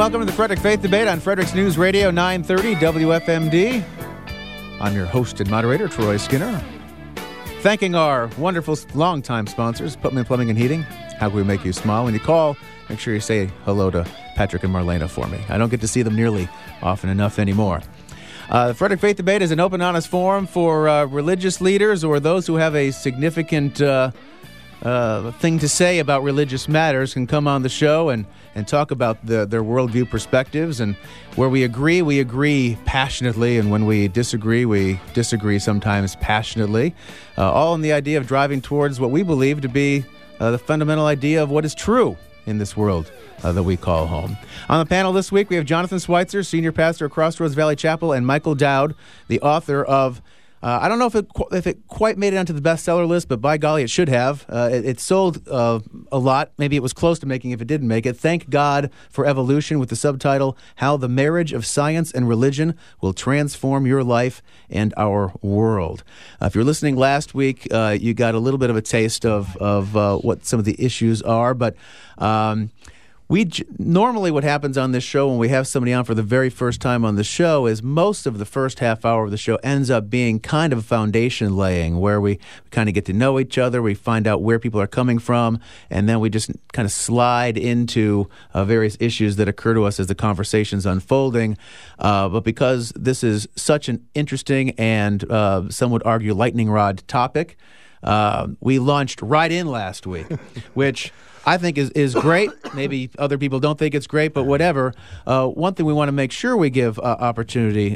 Welcome to the Frederick Faith Debate on Frederick's News Radio 930 WFMD. I'm your host and moderator, Troy Skinner. Thanking our wonderful longtime sponsors, Putman Plumbing and Heating. How can we make you smile? When you call, make sure you say hello to Patrick and Marlena for me. I don't get to see them nearly often enough anymore. The Frederick Faith Debate is an open, honest forum for religious leaders or those who have a significant thing to say about religious matters can come on the show and talk about their worldview perspectives. And where we agree passionately, and when we disagree sometimes passionately, all in the idea of driving towards what we believe to be the fundamental idea of what is true in this world that we call home. On the panel this week, we have Jonathan Schweitzer, senior pastor at Crossroads Valley Chapel, and Michael Dowd, the author of I don't know if it quite made it onto the bestseller list, but by golly, it should have. It sold a lot. Maybe it was close to making if it didn't make it. Thank God for Evolution, with the subtitle, How the Marriage of Science and Religion Will Transform Your Life and Our World. If you're listening last week, you got a little bit of a taste of what some of the issues are, but normally what happens on this show when we have somebody on for the very first time on the show is most of the first half hour of the show ends up being kind of foundation laying, where we kind of get to know each other, we find out where people are coming from, and then we just kind of slide into various issues that occur to us as the conversation's unfolding. But because this is such an interesting and some would argue lightning rod topic, we launched right in last week, which I think is great. Maybe other people don't think it's great, but whatever. One thing we want to make sure we give opportunity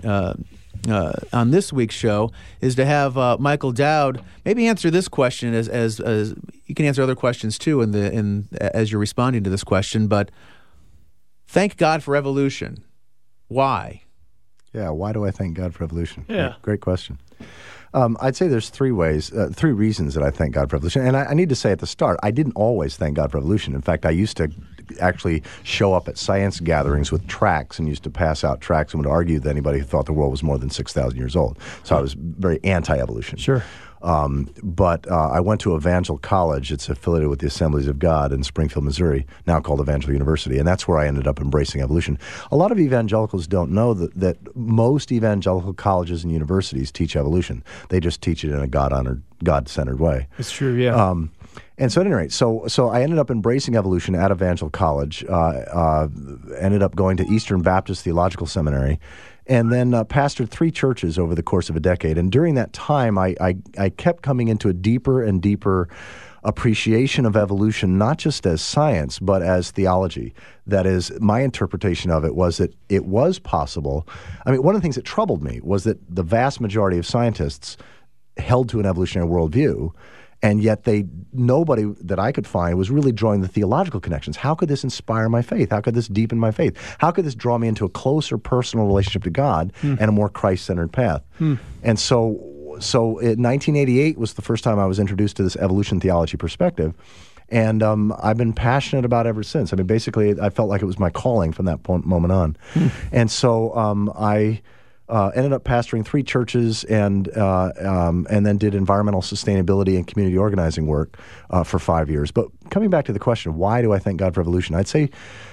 on this week's show is to have Michael Dowd maybe answer this question as you can answer other questions too as you're responding to this question. But thank God for evolution. Why? Yeah, why do I thank God for evolution? Yeah, great question. I'd say there's three reasons that I thank God for evolution. And I need to say at the start, I didn't always thank God for evolution. In fact, I used to actually show up at science gatherings with tracts and used to pass out tracts and would argue that anybody who thought the world was more than 6,000 years old. So I was very anti-evolution. Sure. But I went to Evangel College. It's affiliated with the Assemblies of God in Springfield, Missouri, now called Evangel University, and that's where I ended up embracing evolution. A lot of evangelicals don't know that most evangelical colleges and universities teach evolution. They just teach it in a God-centered way. It's true, yeah. And so at any rate, so I ended up embracing evolution at Evangel College, ended up going to Eastern Baptist Theological Seminary, and then pastored 3 churches over the course of a decade. And during that time, I kept coming into a deeper and deeper appreciation of evolution, not just as science, but as theology. That is, my interpretation of it was that it was possible. I mean, one of the things that troubled me was that the vast majority of scientists held to an evolutionary worldview, and yet nobody that I could find was really drawing the theological connections. How could this inspire my faith? How could this deepen my faith? How could this draw me into a closer personal relationship to God and a more Christ-centered path? And so in 1988 was the first time I was introduced to this evolution theology perspective, and I've been passionate about it ever since. I mean, basically, I felt like it was my calling from that moment on. And so I ended up pastoring 3 churches and then did environmental sustainability and community organizing work for 5 years. But coming back to the question, why do I thank God for evolution? I'd say,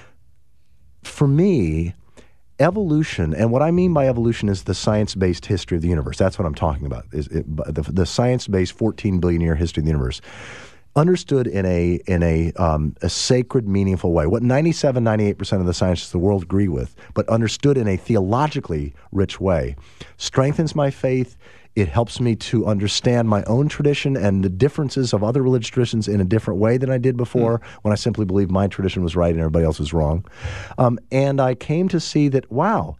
for me, evolution, and what I mean by evolution is the science-based history of the universe. That's what I'm talking about, the science-based 14 billion year history of the universe. Understood in a sacred, meaningful way. What 98% of the scientists of the world agree with, but understood in a theologically rich way, strengthens my faith. It helps me to understand my own tradition and the differences of other religious traditions in a different way than I did before, when I simply believed my tradition was right and everybody else was wrong. And I came to see that, wow,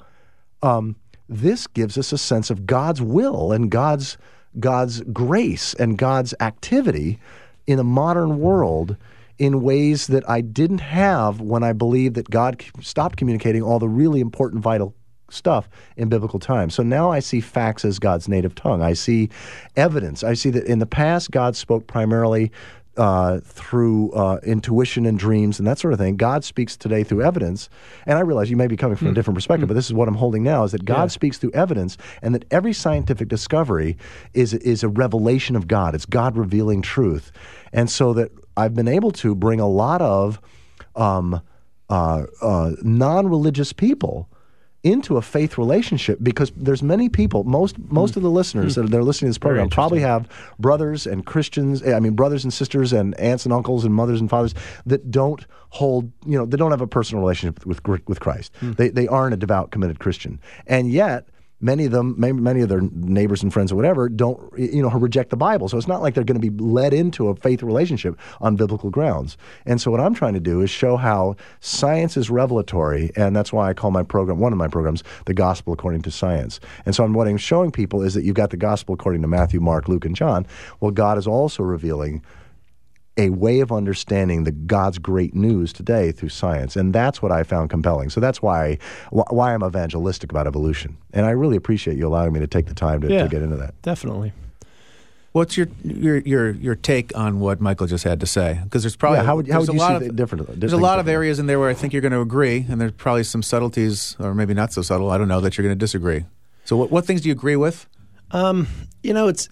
this gives us a sense of God's will and God's grace and God's activity in a modern world in ways that I didn't have when I believed that God stopped communicating all the really important, vital stuff in biblical times. So now I see facts as God's native tongue. I see evidence. I see that in the past, God spoke primarily through intuition and dreams and that sort of thing. God speaks today through evidence. And I realize you may be coming from a different perspective, but this is what I'm holding now, is that God speaks through evidence, and that every scientific discovery is a revelation of God. It's God revealing truth. And so that I've been able to bring a lot of non-religious people into a faith relationship, because there's many people, most of the listeners that are listening to this program probably have brothers and brothers and sisters and aunts and uncles and mothers and fathers that don't hold, they don't have a personal relationship with Christ. They aren't a devout, committed Christian. And yet, many of them, many of their neighbors and friends or whatever, don't, reject the Bible. So it's not like they're going to be led into a faith relationship on biblical grounds. And so what I'm trying to do is show how science is revelatory, and that's why I call my program, one of my programs, The Gospel According to Science. And so what I'm showing people is that you've got the Gospel according to Matthew, Mark, Luke, and John. Well, God is also revealing a way of understanding God's great news today through science, and that's what I found compelling. So that's why I'm evangelistic about evolution, and I really appreciate you allowing me to take the time to get into that. Definitely. What's your take on what Michael just had to say? Because there's probably how would you see it differently? There's a lot of areas in there where I think you're going to agree, and there's probably some subtleties, or maybe not so subtle, I don't know, that you're going to disagree. So what things do you agree with? It's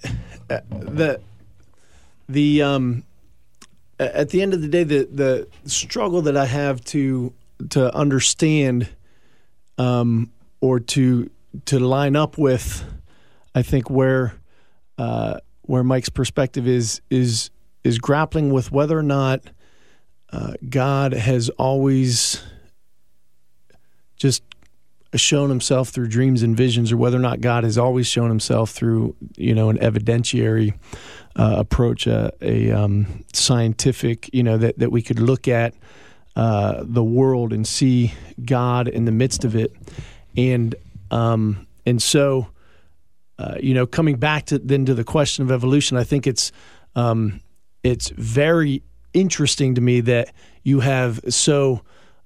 at the end of the day, the struggle that I have to understand, or to line up with, I think where Mike's perspective is grappling with whether or not God has always just shown himself through dreams and visions, or whether or not God has always shown himself through an evidentiary approach, a scientific, that we could look at the world and see God in the midst of it, and so coming back to the question of evolution, I think it's very interesting to me that you have so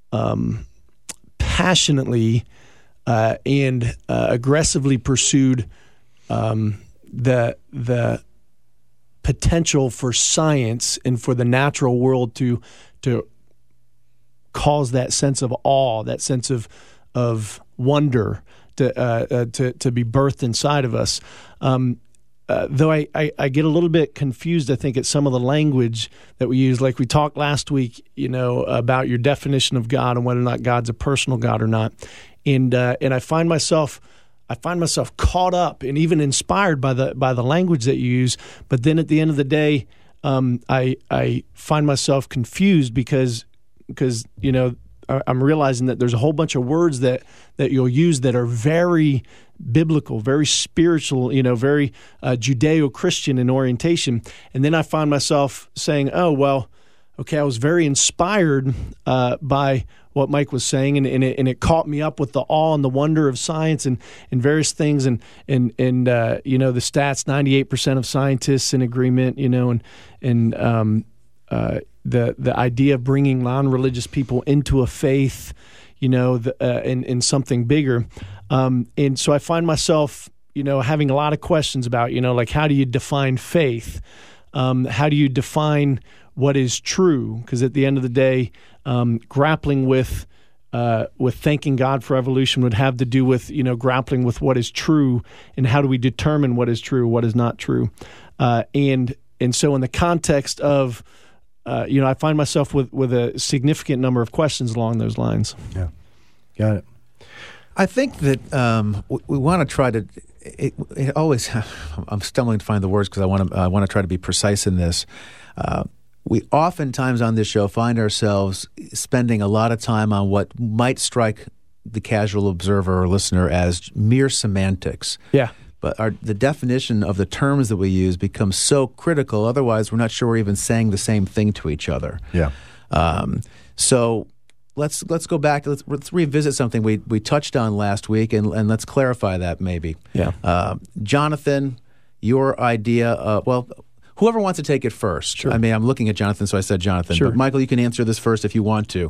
passionately and aggressively pursued the potential for science and for the natural world to cause that sense of awe, that sense of wonder to be birthed inside of us. Though I get a little bit confused, I think, at some of the language that we use. Like we talked last week, about your definition of God and whether or not God's a personal God or not. And I find myself caught up and even inspired by the language that you use. But then at the end of the day, I find myself confused because I'm realizing that there's a whole bunch of words that you'll use that are very biblical, very spiritual, very Judeo-Christian in orientation. And then I find myself saying, oh, well, okay, I was very inspired by what Mike was saying, and it caught me up with the awe and the wonder of science and various things, and the stats, 98% of scientists in agreement, the idea of bringing non-religious people into a faith, in something bigger. And so I find myself, having a lot of questions about, like, how do you define faith? How do you define what is true? Because at the end of the day, grappling with thanking God for evolution would have to do with, grappling with what is true and how do we determine what is true, what is not true. And so in the context of, I find myself with a significant number of questions along those lines. Yeah, got it. I think that we want to try to. It always, I'm stumbling to find the words because I want to try to be precise in this. We oftentimes on this show find ourselves spending a lot of time on what might strike the casual observer or listener as mere semantics. Yeah. But the definition of the terms that we use becomes so critical. Otherwise, we're not sure we're even saying the same thing to each other. Yeah. So let's go back. Let's revisit something we touched on last week, and let's clarify that maybe. Yeah. Jonathan, your idea. Whoever wants to take it first. Sure. I mean, I'm looking at Jonathan, so I said Jonathan. Sure. But Michael, you can answer this first if you want to.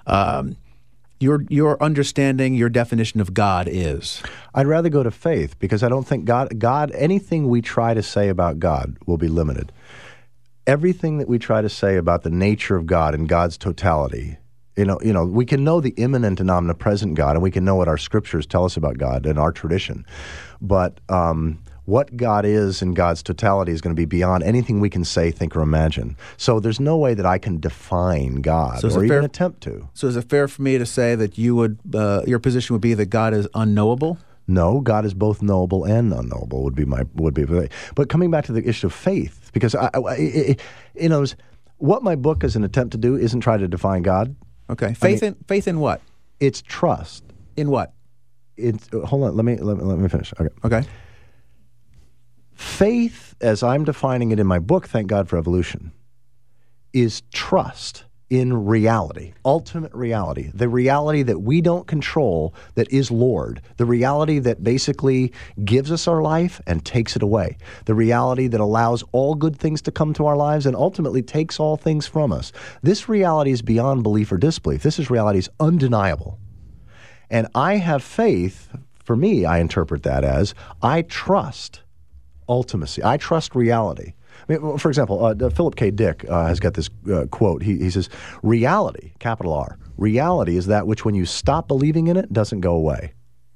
Your understanding, your definition of God is? I'd rather go to faith because I don't think God, anything we try to say about God will be limited. Everything that we try to say about the nature of God and God's totality, we can know the immanent and omnipresent God, and we can know what our scriptures tell us about God and our tradition. But what God is in God's totality is going to be beyond anything we can say, think, or imagine. So there's no way that I can define God or even attempt to. So is it fair for me to say that you would, your position would be that God is unknowable? No, God is both knowable and unknowable would be. But coming back to the issue of faith, because what my book is an attempt to do isn't try to define God. Okay, faith in what? It's trust. In what? Hold on, let me finish. Okay. Faith, as I'm defining it in my book, Thank God for Evolution, is trust in reality, ultimate reality, the reality that we don't control, that is Lord, the reality that basically gives us our life and takes it away, the reality that allows all good things to come to our lives and ultimately takes all things from us. This reality is beyond belief or disbelief. This is reality is undeniable. And I have faith, for me, I interpret that as I trust ultimacy. I trust reality. I mean, for example, Philip K. Dick has got this quote. He says, reality, capital R, reality is that which when you stop believing in it doesn't go away.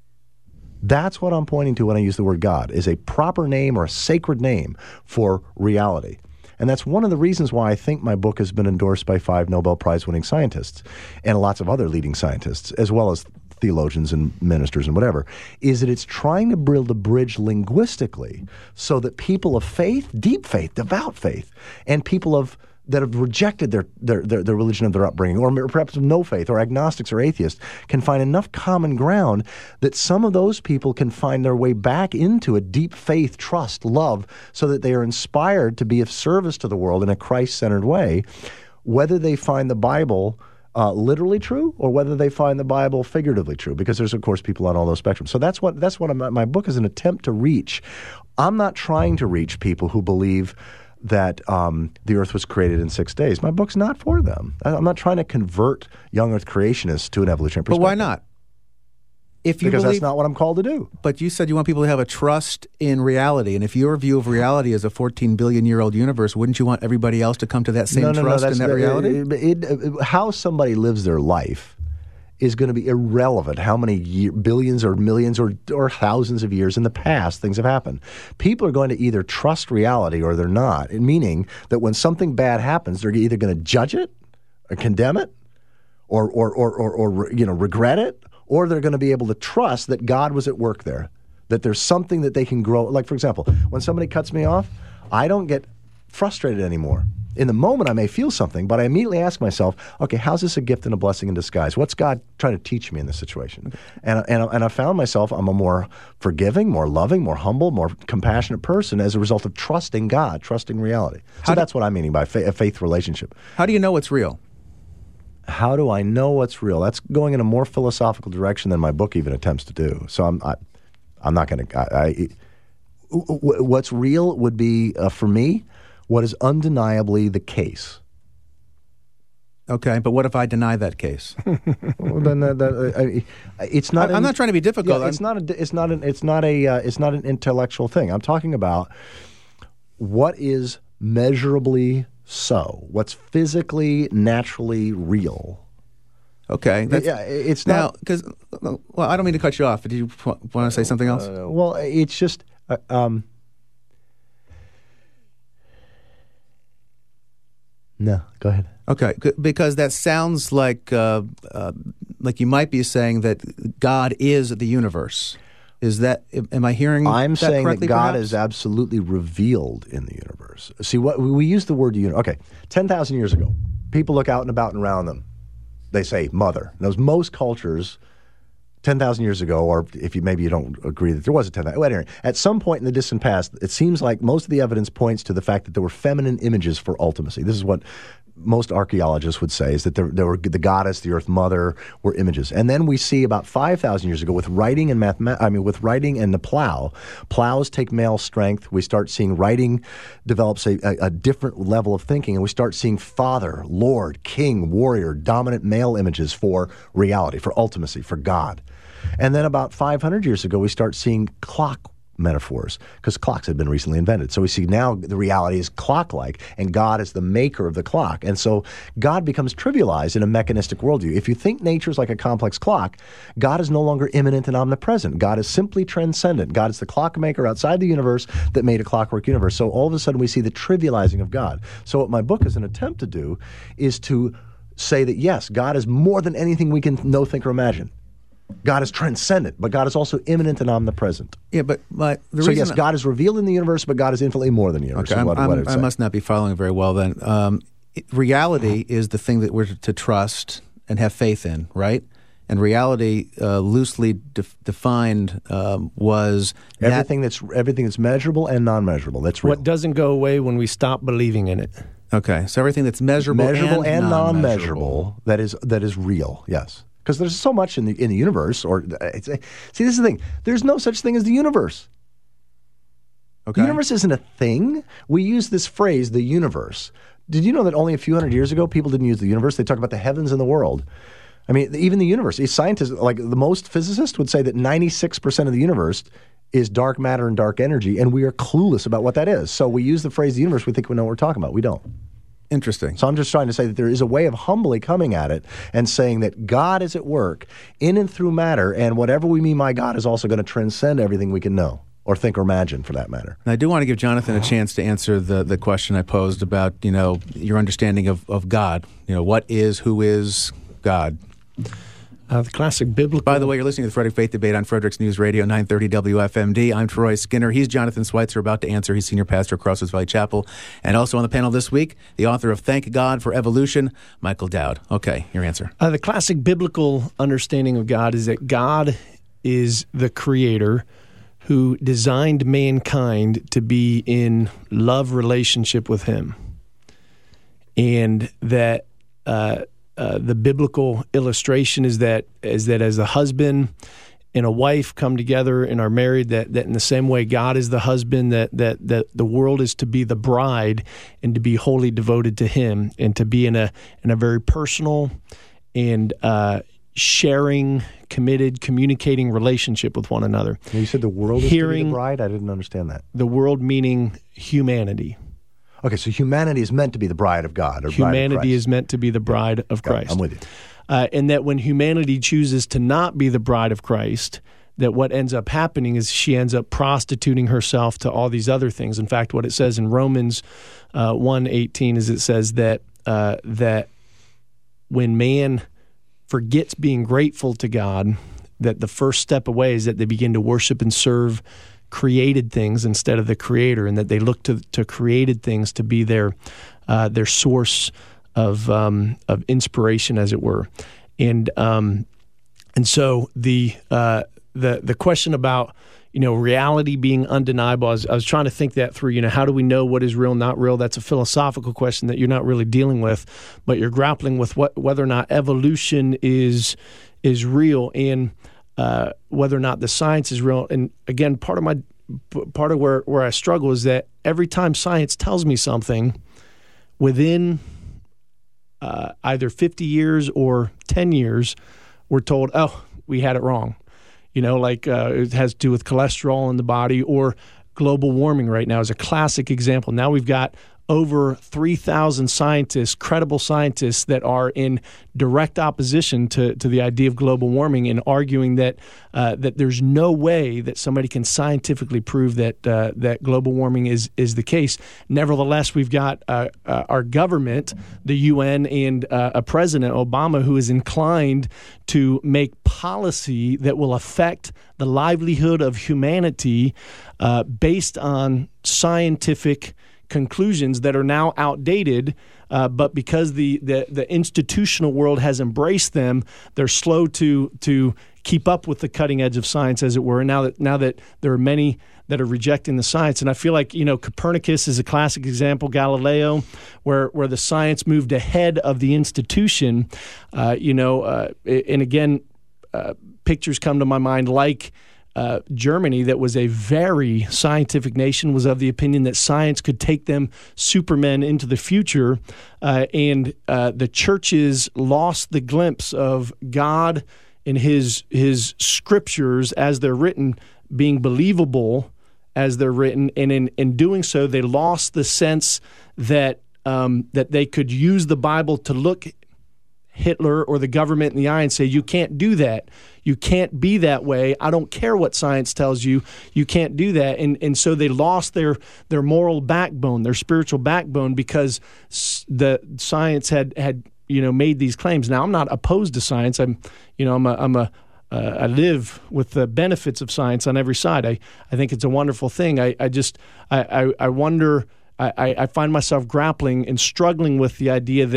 That's what I'm pointing to when I use the word God, is a proper name or a sacred name for reality. And that's one of the reasons why I think my book has been endorsed by 5 Nobel Prize-winning scientists and lots of other leading scientists, as well as theologians and ministers and whatever, is that it's trying to build a bridge linguistically so that people of faith, deep faith, devout faith, and people that have rejected their religion of their upbringing, or perhaps no faith, or agnostics or atheists, can find enough common ground that some of those people can find their way back into a deep faith, trust, love, so that they are inspired to be of service to the world in a Christ-centered way, whether they find the Bible literally true or whether they find the Bible figuratively true, because there's, of course, people on all those spectrums. So that's what my book is an attempt to reach. I'm not trying to reach people who believe that the earth was created in 6 days. My book's not for them. I'm not trying to convert young earth creationists to an evolutionary perspective. But why not? Because that's not what I'm called to do. But you said you want people to have a trust in reality. And if your view of reality is a 14 billion-year-old universe, wouldn't you want everybody else to come to that same trust in that reality? How somebody lives their life is going to be irrelevant how many billions or millions or thousands of years in the past things have happened. People are going to either trust reality or they're not, meaning that when something bad happens, they're either going to judge it or condemn it or regret it, or they're going to be able to trust that God was at work there, that there's something that they can grow. Like, for example, when somebody cuts me off, I don't get frustrated anymore. In the moment, I may feel something, but I immediately ask myself, okay, how's this a gift and a blessing in disguise? What's God trying to teach me in this situation? And I found myself, I'm a more forgiving, more loving, more humble, more compassionate person as a result of trusting God, trusting reality. So that's what I'm meaning by a faith relationship. How do you know what's real? How do I know what's real? That's going in a more philosophical direction than my book even attempts to do. So I'm not going to. What's real would be for me what is undeniably the case. Okay, but what if I deny that case? Well, then it's not. I'm not trying to be difficult. Yeah, it's not an intellectual thing. I'm talking about what is measurably so, what's physically, naturally real. Okay. It's now, not. Because, well, I don't mean to cut you off. But do you want to say something else? Well, it's just. No, go ahead. Okay, because that sounds like you might be saying that God is the universe. Is that? Am I hearing? I'm that saying correctly, that God perhaps? is absolutely revealed in the universe. See, what we use the word universe. Okay, 10,000 years ago, people look out and about and around them. They say mother. Most cultures, 10,000 years ago, or if maybe you don't agree that there was a 10,000. Well, anyway, at some point in the distant past, it seems like most of the evidence points to the fact that there were feminine images for ultimacy. This is what most archaeologists would say, is that there were the goddess, the earth mother, were images. And then we see about 5,000 years ago with writing and with writing and the plow. Plows take male strength. We start seeing writing develops a different level of thinking, and we start seeing father, lord, king, warrior, dominant male images for reality, for ultimacy, for God. And then about 500 years ago, we start seeing clock metaphors because clocks had been recently invented. So we see now the reality is clock-like, and God is the maker of the clock. And so God becomes trivialized in a mechanistic worldview. If you think nature is like a complex clock, God is no longer immanent and omnipresent. God is simply transcendent. God is the clockmaker outside the universe that made a clockwork universe. So all of a sudden we see the trivializing of God. So what my book is an attempt to do is to say that, yes, God is more than anything we can know, think, or imagine. God is transcendent, but God is also immanent and omnipresent. Yeah, but the so reason yes, God is revealed in the universe, but God is infinitely more than the universe. Okay, I I must not be following very well then. Reality is the thing that we're to trust and have faith in, right? And reality, loosely defined, was everything that's measurable and non-measurable. That's real. What doesn't go away when we stop believing in it. Okay, so everything that's measurable and non-measurable that is real. Yes. Because there's so much in the universe, see, this is the thing. There's no such thing as the universe. Okay. The universe isn't a thing. We use this phrase, the universe. Did you know that only a few hundred years ago, people didn't use the universe? They talked about the heavens and the world. I mean, even the universe. Scientists, like the most physicists, would say that 96% of the universe is dark matter and dark energy, and we are clueless about what that is. So we use the phrase the universe. We think we know what we're talking about. We don't. Interesting. So I'm just trying to say that there is a way of humbly coming at it and saying that God is at work in and through matter, and whatever we mean by God is also going to transcend everything we can know or think or imagine, for that matter. And I do want to give Jonathan a chance to answer the question I posed about, your understanding of God. What is, who is God? The classic biblical... By the way, you're listening to the Frederick Faith Debate on Frederick's News Radio, 930 WFMD. I'm Troy Skinner. He's Jonathan Schweitzer, about to answer. He's senior pastor at Crossroads Valley Chapel. And also on the panel this week, the author of Thank God for Evolution, Michael Dowd. Okay, your answer. The classic biblical understanding of God is that God is the creator who designed mankind to be in love relationship with him. And that... the biblical illustration is that as a husband and a wife come together and are married, that in the same way God is the husband, that the world is to be the bride and to be wholly devoted to him and to be in a very personal and sharing, committed, communicating relationship with one another. You said the world is to be the bride? I didn't understand that. The world meaning humanity. Okay, so humanity is meant to be the bride of God. Or humanity is meant to be the bride of Christ. I'm with you. And that when humanity chooses to not be the bride of Christ, that what ends up happening is she ends up prostituting herself to all these other things. In fact, what it says in Romans 1:18 is it says that when man forgets being grateful to God, that the first step away is that they begin to worship and serve created things instead of the creator, and that they look to created things to be their source of inspiration, as it were. And so the question about reality being undeniable, I was trying to think that through. How do we know what is real, not real? That's a philosophical question that you're not really dealing with, but you're grappling with whether or not evolution is real, and whether or not the science is real. And again, part of where I struggle is that every time science tells me something, within either 50 years or 10 years, we're told, oh, we had it wrong. It has to do with cholesterol in the body, or global warming right now is a classic example. Now we've got over 3,000 scientists, credible scientists, that are in direct opposition to the idea of global warming, and arguing that there's no way that somebody can scientifically prove that global warming is the case. Nevertheless, we've got our government, the UN, and a President, Obama, who is inclined to make policy that will affect the livelihood of humanity based on scientific conclusions that are now outdated, but because the institutional world has embraced them, they're slow to keep up with the cutting edge of science, as it were. And now that there are many that are rejecting the science, and I feel like Copernicus is a classic example, Galileo, where the science moved ahead of the institution. And again, pictures come to my mind like Germany, that was a very scientific nation, was of the opinion that science could take them supermen into the future, and the churches lost the glimpse of God and his scriptures as they're written being believable as they're written, and in doing so, they lost the sense that that they could use the Bible to look Hitler or the government in the eye and say, you can't do that. You can't be that way. I don't care what science tells you. You can't do that. And so they lost their moral backbone, their spiritual backbone, because the science had made these claims. Now, I'm not opposed to science. I live with the benefits of science on every side. I think it's a wonderful thing. I wonder. I find myself grappling and struggling with the idea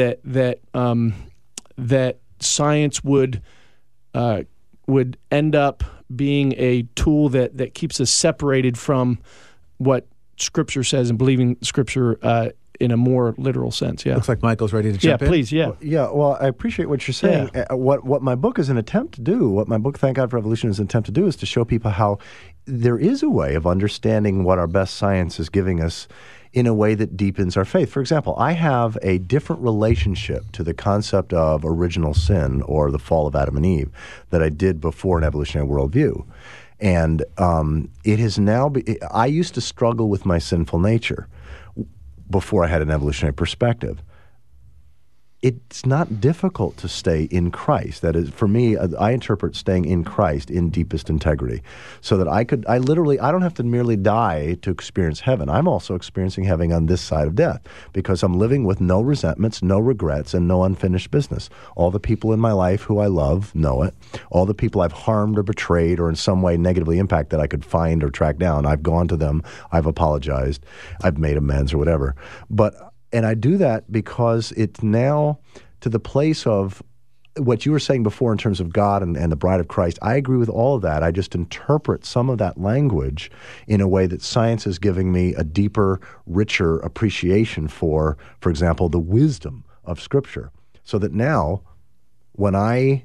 that science would end up being a tool that keeps us separated from what Scripture says and believing Scripture in a more literal sense. Yeah. Looks like Michael's ready to jump in. Yeah, please. Yeah. Well, I appreciate what you're saying. Yeah. What my book is an attempt to do, what my book, Thank God for Evolution, is an attempt to do, is to show people how there is a way of understanding what our best science is giving us in a way that deepens our faith. For example, I have a different relationship to the concept of original sin or the fall of Adam and Eve that I did before an evolutionary worldview. And it has now I used to struggle with my sinful nature before I had an evolutionary perspective. It's not difficult to stay in Christ. That is, for me, I interpret staying in Christ in deepest integrity, so that I don't have to merely die to experience heaven. I'm also experiencing heaven on this side of death, because I'm living with no resentments, no regrets, and no unfinished business. All the people in my life who I love know it. All the people I've harmed or betrayed or in some way negatively impacted that I could find or track down, I've gone to them, I've apologized, I've made amends or whatever. And I do that because it's now to the place of what you were saying before in terms of God and the bride of Christ. I agree with all of that. I just interpret some of that language in a way that science is giving me a deeper, richer appreciation for example, the wisdom of Scripture. So that now, when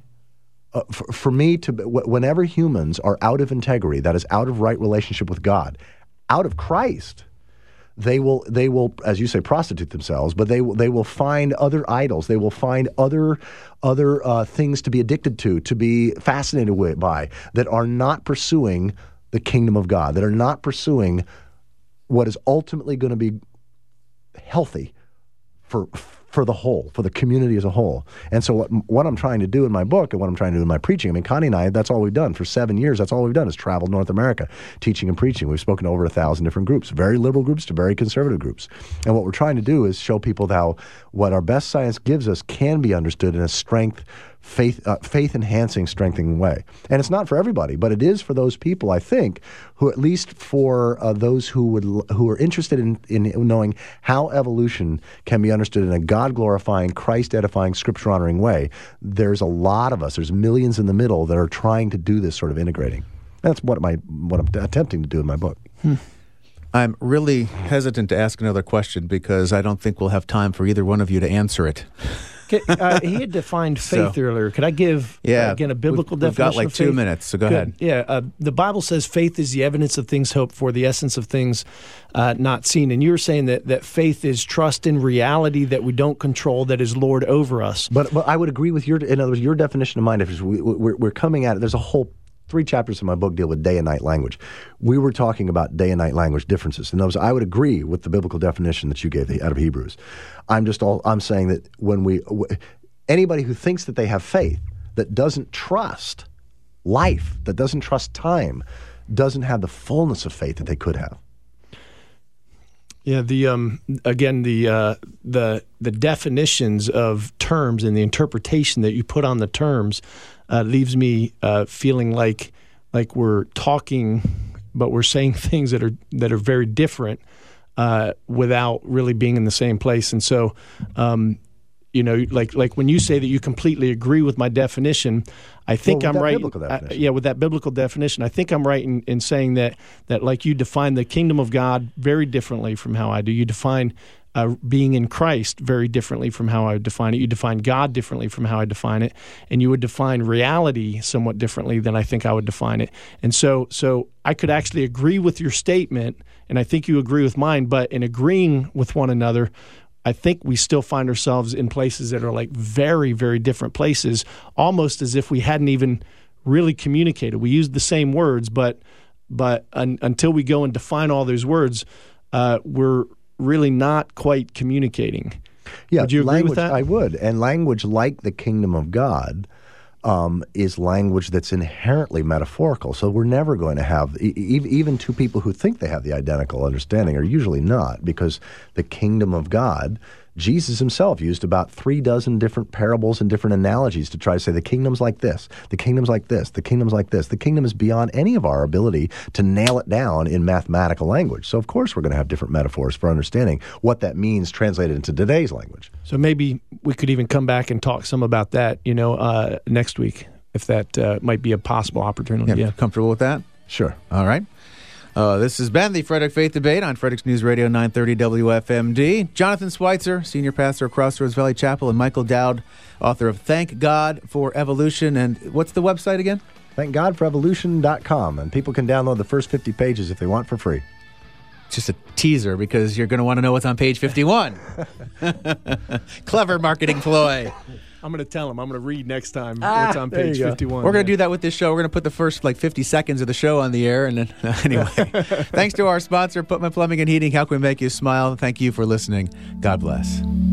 whenever humans are out of integrity, that is out of right relationship with God, out of Christ, they will, as you say, prostitute themselves, but they will find other idols. They will find other things to be addicted to be fascinated by, that are not pursuing the kingdom of God, that are not pursuing what is ultimately going to be healthy for the whole, for the community as a whole. And so what I'm trying to do in my book and what I'm trying to do in my preaching, I mean, Connie and I, that's all we've done for 7 years. That's all we've done is traveled North America teaching and preaching. We've spoken to over 1,000 different groups, very liberal groups to very conservative groups. And what we're trying to do is show people how what our best science gives us can be understood in a faith-enhancing, strengthening way. And it's not for everybody, but it is for those people, I think, who, at least for those who are interested in knowing how evolution can be understood in a God-glorifying, Christ-edifying, Scripture-honoring way. There's a lot of us, there's millions in the middle that are trying to do this sort of integrating. That's what I'm attempting to do in my book. I'm really hesitant to ask another question because I don't think we'll have time for either one of you to answer it. He had defined faith earlier. Could I give, again, a biblical definition of faith? We've got like 2 minutes, so go ahead. Yeah, the Bible says faith is the evidence of things hoped for, the essence of things not seen. And you were saying that faith is trust in reality that we don't control, that is Lord over us. But I would agree with in other words, your definition of mind. We're coming at it. There's a whole 3 chapters in my book deal with day and night language. We were talking about day and night language differences. And those, I would agree with the biblical definition that you gave out of Hebrews. I'm saying that when anybody who thinks that they have faith, that doesn't trust life, that doesn't trust time, doesn't have the fullness of faith that they could have. Yeah, the definitions of terms and the interpretation that you put on the terms leaves me feeling like we're talking, but we're saying things that are very different without really being in the same place. And so, like when you say that you completely agree with my definition, I think I'm right. With that biblical definition, I think I'm right in saying that like you define the kingdom of God very differently from how I do. You define being in Christ very differently from how I would define it. You define God differently from how I define it, and you would define reality somewhat differently than I think I would define it. And so I could actually agree with your statement, and I think you agree with mine, but in agreeing with one another, I think we still find ourselves in places that are like very, very different places, almost as if we hadn't even really communicated. We used the same words, but but until we go and define all those words, we're really not quite communicating. Yeah, would you agree with that? I would. And language like the kingdom of God is language that's inherently metaphorical. So we're never going to have, even two people who think they have the identical understanding are usually not, because the kingdom of God, Jesus himself used about 36 different parables and different analogies to try to say the kingdom's like this, the kingdom's like this, the kingdom's like this. The kingdom is beyond any of our ability to nail it down in mathematical language. So of course we're going to have different metaphors for understanding what that means translated into today's language. So maybe we could even come back and talk some about that, next week, if that might be a possible opportunity. Yeah. Comfortable with that? Sure. All right. This has been the Frederick Faith Debate on Frederick's News Radio 930 WFMD. Jonathan Schweitzer, Senior Pastor of Crossroads Valley Chapel, and Michael Dowd, author of Thank God for Evolution. And what's the website again? ThankGodForEvolution.com. And people can download the first 50 pages if they want for free. Just a teaser, because you're going to want to know what's on page 51. Clever marketing ploy. I'm going to tell him. I'm going to read next time what's on page 51. We're going to do that with this show. We're going to put the first 50 seconds of the show on the air. And then, anyway, thanks to our sponsor, Putman Plumbing and Heating. How can we make you smile? Thank you for listening. God bless.